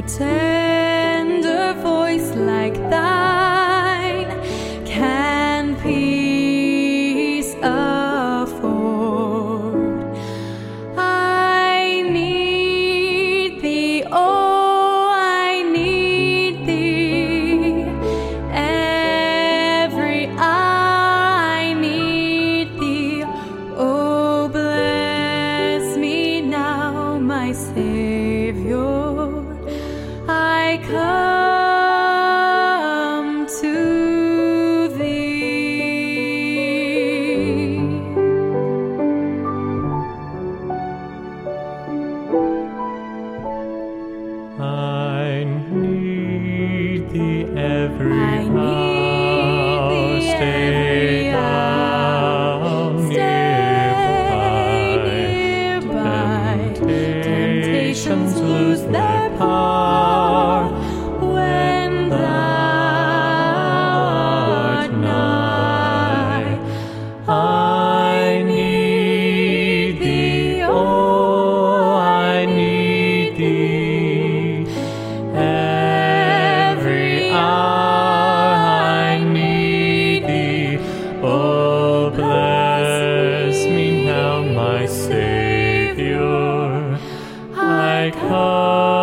tender voice like thine can peace afford. I need thee, oh, I need thee. Every hour I need thee. Oh, bless me now, my Savior. I come to thee. I need thee every I need hour. thee Stay every thou nearby. Temptations lose their power when thou art nigh. I need thee, oh, I need thee. Every hour I need thee. Oh, bless me now, my Savior. I come